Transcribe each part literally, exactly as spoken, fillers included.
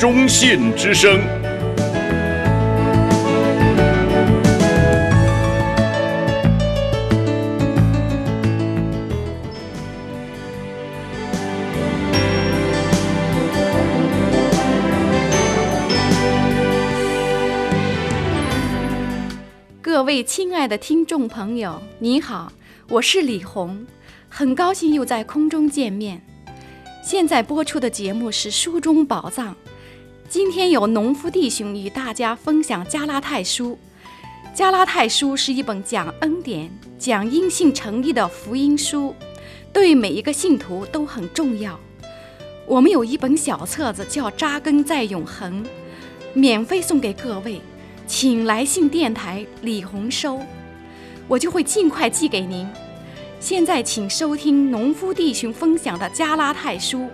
中信之声。 各位亲爱的听众朋友，你好，我是李红，很高兴又在空中见面。现在播出的节目是书中宝藏，今天有农夫弟兄与大家分享加拉太书。加拉太书是一本讲恩典、讲因信诚意的福音书，对每一个信徒都很重要。我们有一本小册子叫《扎根在永恒》，免费送给各位，请来信电台李红收，我就会尽快寄给您。现在请收听农夫弟兄分享的加拉太书。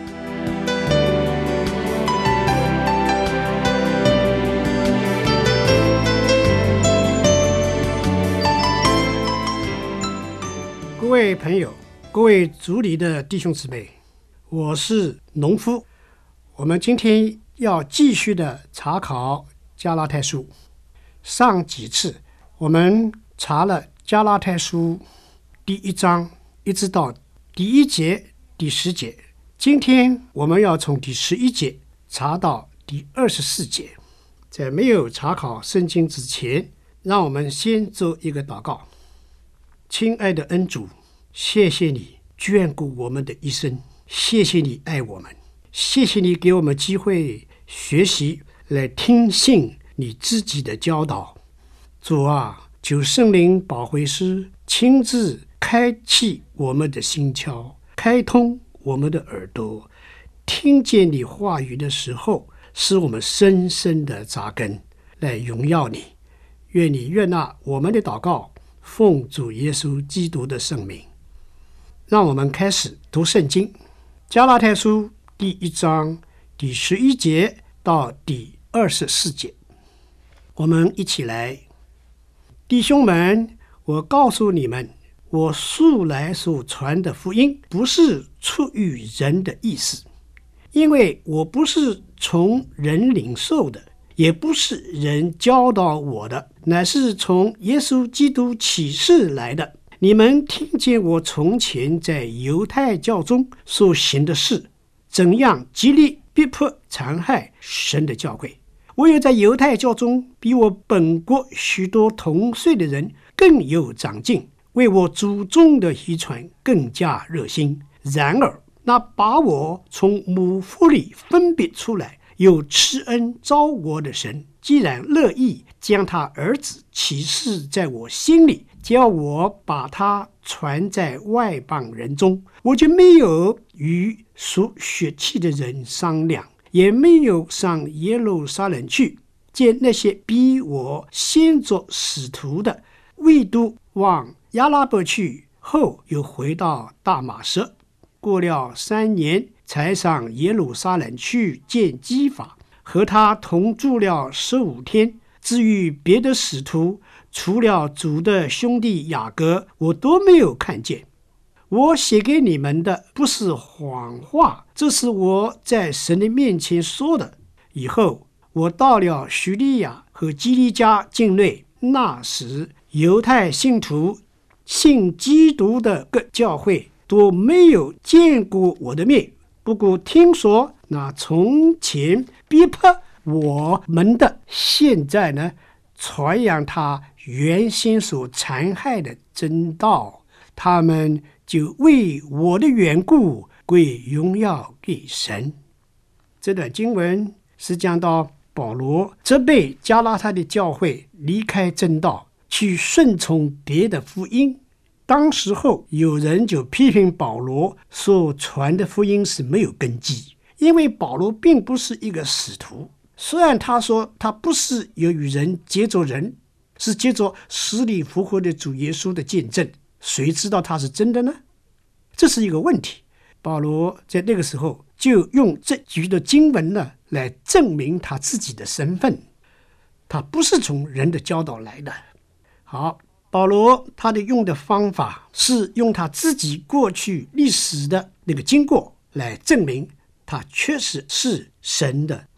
各位朋友，各位族里的弟兄姊妹，我是农夫。我们今天要继续的查考加拉太书。上几次我们查了加拉太书第一章一直到第一节第十节，今天我们要从第十一节查到第二十四节。在没有查考圣经之前，让我们先做一个祷告。亲爱的恩主，谢谢你眷顾我们的一生，谢谢你爱我们，谢谢你给我们机会学习来听信你自己的教导。主啊，求圣灵保惠师亲自开启我们的心窍，开通我们的耳朵，听见你话语的时候，使我们深深的扎根，来荣耀你。愿你悦纳我们的祷告，奉主耶稣基督的圣名。让我们开始读圣经，加拉太书第一章第十一节到第二十四节。我们一起来。弟兄们，我告诉你们，我素来所传的福音不是出于人的意思，因为我不是从人领受的，也不是人教导我的，乃是从耶稣基督启示来的。你们听见我从前在犹太教中所行的事，怎样极力逼迫残害神的教会。我有在犹太教中比我本国许多同岁的人更有长进，为我祖宗的遗传更加热心。然而那把我从母腹里分别出来有慈恩招我的神，既然乐意将他儿子启示在我心里，叫我把他传在外邦人中，我就没有与属血气的人商量，也没有上耶路撒冷去见那些比我先做使徒的，唯独往亚拉伯去，后又回到大马色。过了三年，才上耶路撒冷去见基法，和他同住了十五天。至于别的使徒，除了主的兄弟雅各，我都没有看见。我写给你们的不是谎话，这是我在神的面前说的。以后我到了叙利亚和基利家境内，那时犹太信徒信基督的各教会都没有见过我的面，不过听说那从前逼迫我们的，现在呢传扬他原先所残害的真道，他们就为我的缘故归荣耀给神。这段经文是讲到保罗责备加拉太的教会离开真道，去顺从别的福音。当时候有人就批评保罗所传的福音是没有根基，因为保罗并不是一个使徒，虽然他说他不是由于人接着人，是接着死里复活的主耶稣的见证，谁知道他是真的呢？这是一个问题。保罗在那个时候就用这句的经文呢来证明他自己的身份，他不是从人的教导来的。好，保罗他的用的方法是用他自己过去历史的那个经过来证明他确实是神的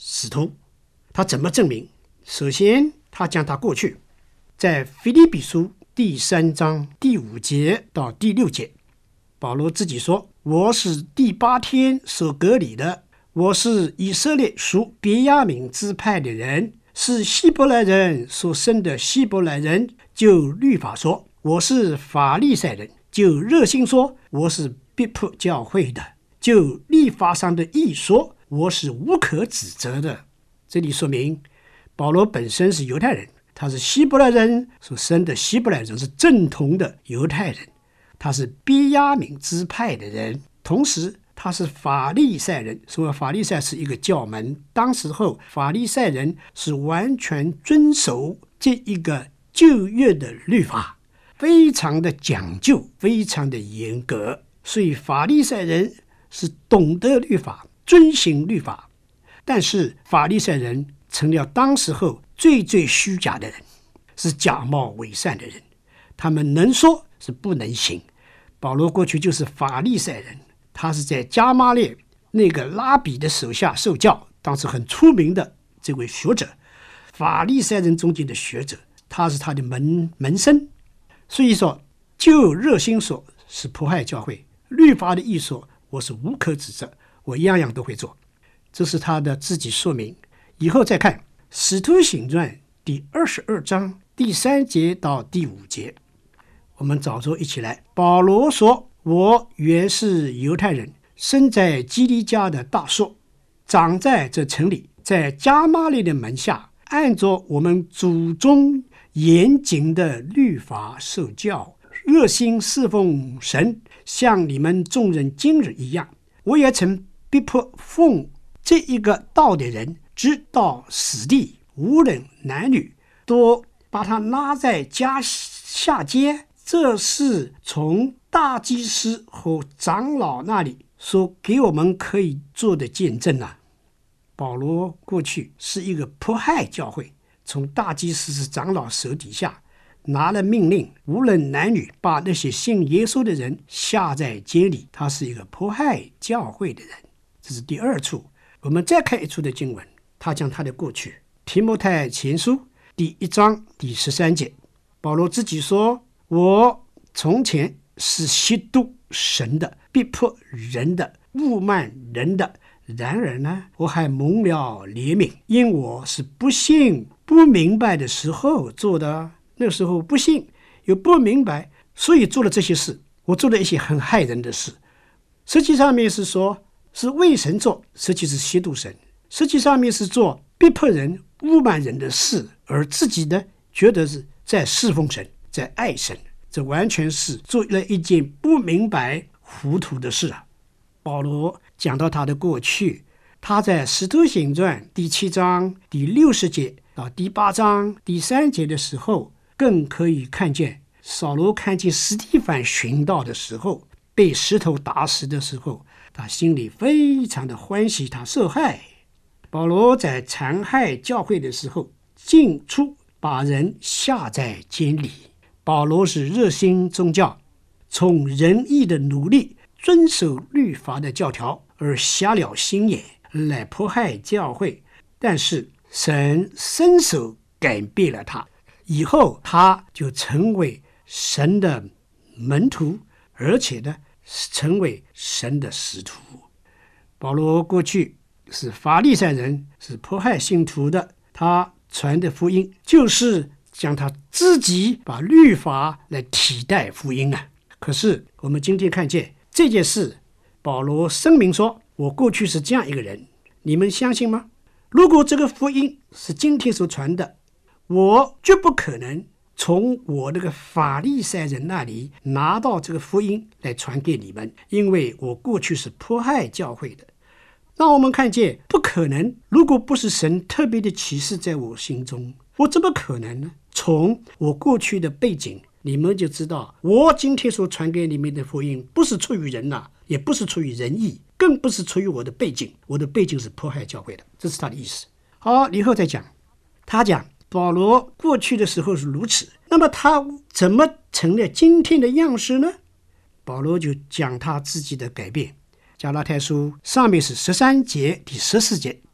使徒。他怎么证明？首先他讲他过去，在腓立比书第三章第五节到第六节，保罗自己说，我是第八天所割礼的，我是以色列属别亚敏支派的人，是希伯来人所生的希伯来人，就律法说我是法利赛人，就热心说我是逼迫教会的，就律法上的义说我是无可指责的。这里说明保罗本身是犹太人，他是希伯来人所生的希伯来人，是正统的犹太人，他是别亚敏支派的人，同时他是法利赛人。所谓法利赛是一个教门，当时候法利赛人是完全遵守这一个旧约的律法，非常的讲究，非常的严格，所以法利赛人是懂得律法，遵行律法。但是法利赛人成了当时候最最虚假的人，是假冒伪善的人，他们能说是不能行。保罗过去就是法利赛人，他是在加玛列那个拉比的手下受教，当时很出名的这位学者，法利赛人中间的学者，他是他的门门生。所以说就热心说是迫害教会，律法的义说我是无可指责，我样样都会做，这是他的自己说明。以后再看使徒行传第二十二章第三节到第五节，我们早说一起来。保罗说，我原是犹太人，生在基利家的大朔，长在这城里，在加玛列的门下，按着我们祖宗严谨的律法受教，热心侍奉神，像你们众人今日一样。我也曾逼迫奉这一个道的人，直到死地，无论男女，都把他拉在家下监。这是从大祭司和长老那里所给我们可以做的见证啊。保罗过去是一个迫害教会，从大祭司是长老手底下拿了命令，无论男女，把那些信耶稣的人下在监里，他是一个迫害教会的人。这是第二处。我们再看一处的经文，他讲他的过去。提摩太前书第一章第十三节，保罗自己说，我从前是亵渎神的，逼迫人的，侮慢人的，然而呢，我还蒙了怜悯，因我是不信不明白的时候做的。那时候不信又不明白，所以做了这些事。我做了一些很害人的事，实际上面是说是为神做，实际是亵渎神，实际上面是做逼迫人侮慢人的事，而自己呢觉得是在侍奉神，在爱神，这完全是做了一件不明白糊涂的事啊。保罗讲到他的过去，他在使徒行传第七章第六十节到第八章第三节的时候，更可以看见扫罗看见司提反殉道的时候，被石头打死的时候，他心里非常的欢喜，他受害。保罗在残害教会的时候，进出把人下在监里。保罗是热心宗教，从仁义的努力遵守律法的教条而瞎了心眼来迫害教会，但是神伸手改变了他，以后他就成为神的门徒，而且呢成为神的使徒。保罗过去是法利赛人，是迫害信徒的，他传的福音就是将他自己把律法来替代福音啊。可是我们今天看见这件事，保罗声明说，我过去是这样一个人，你们相信吗？如果这个福音是今天所传的，我绝不可能从我那个法利赛人那里拿到这个福音来传给你们，因为我过去是迫害教会的。那我们看见不可能，如果不是神特别的启示在我心中，我怎么可能呢？从我过去的背景，你们就知道我今天所传给你们的福音不是出于人呐、啊，也不是出于人意，更不是出于我的背景，我的背景是迫害教会的，这是他的意思。好，以后再讲。他讲保罗过去的时候是如此，那么他怎么成了今天的样式呢？保罗就讲他自己的改变。加拉太书上面是十三节第十四节，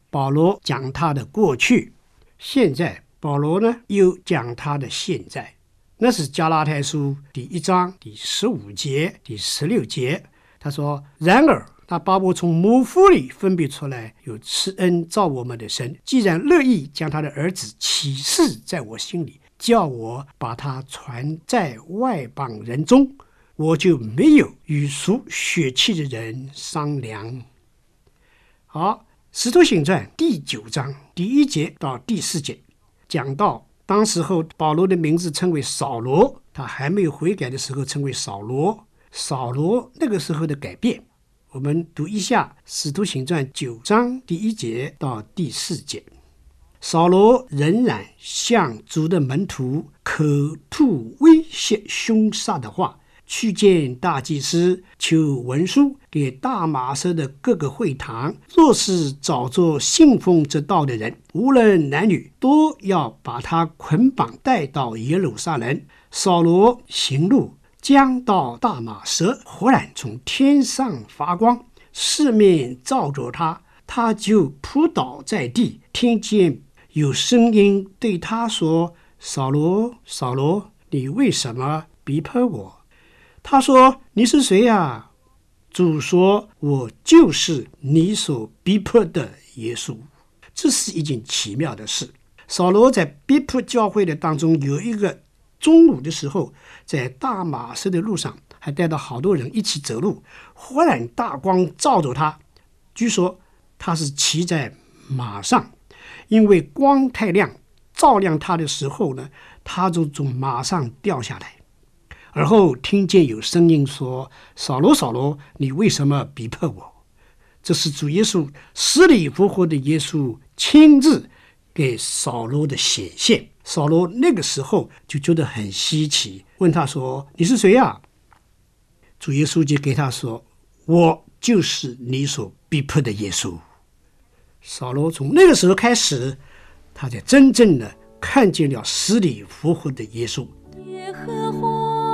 保罗讲他的过去，现在保罗呢又讲他的现在。那是加拉太书第一章第十五节、第十六节。他说：“然而他把我从母腹里分别出来，有慈恩造我们的神，既然乐意将他的儿子启示在我心里，叫我把他传在外邦人中，我就没有与属血气的人商量。”好，使徒行传第九章第一节到第四节讲到，当时候保罗的名字称为扫罗，他还没有悔改的时候称为扫罗。扫罗那个时候的改变，我们读一下使徒行传九章第一节到第四节。扫罗仍然向主的门徒口吐威胁凶杀的话，去见大祭司，求文书给大马色的各个会堂，若是找着信奉这道的人，无论男女，都要把他捆绑带到耶路撒冷。扫罗行路将到大马色，忽然从天上发光，四面照着他，他就扑倒在地，听见有声音对他说：“扫罗，扫罗，你为什么逼迫我？”他说：“你是谁呀？”主说：“我就是你所逼迫的耶稣。”这是一件奇妙的事。扫罗在逼迫教会的当中，有一个中午的时候，在大马色的路上，还带到好多人一起走路，忽然大光照着他，据说他是骑在马上，因为光太亮，照亮他的时候呢，他就从马上掉下来。而后听见有声音说：“扫罗，扫罗，你为什么逼迫我？”这是主耶稣死里复活的耶稣亲自给扫罗的显现。扫罗那个时候就觉得很稀奇，问他说：“你是谁呀？”主耶稣就给他说：“我就是你所逼迫的耶稣。”扫罗从那个时候开始，他才真正的看见了死里复活的耶稣。 耶和华，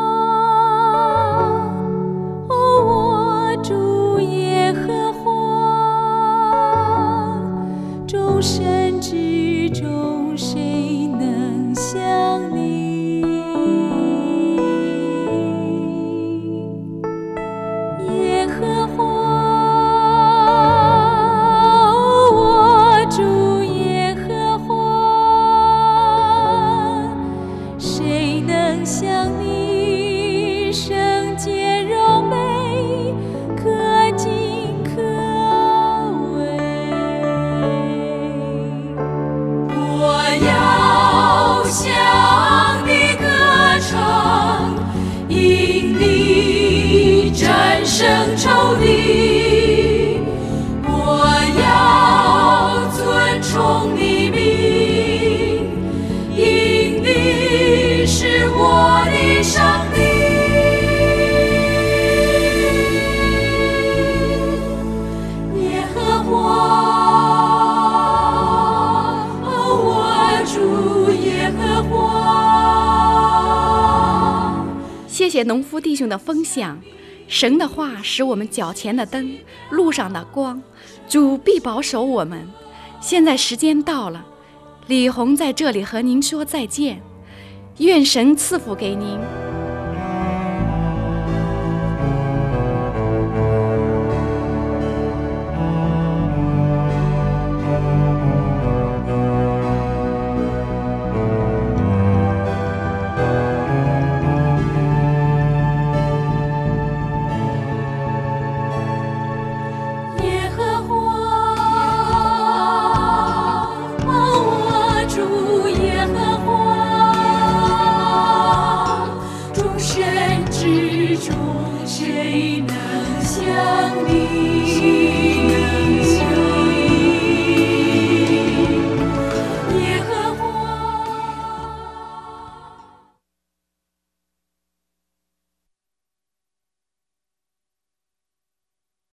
哦，我主耶和华，众神之中谁能像你？耶和华，哦，我主耶和华，谁能像你圣洁柔美，可敬可畏？我要向你歌唱，因你战胜仇敌。我要尊崇你名，因你是我的上帝。耶和华，哦，我主耶和华。 谢谢农夫弟兄的分享。神的话使我们脚前的灯，路上的光，主必保守我们。现在时间到了，李红在这里和您说再见，愿神赐福给您。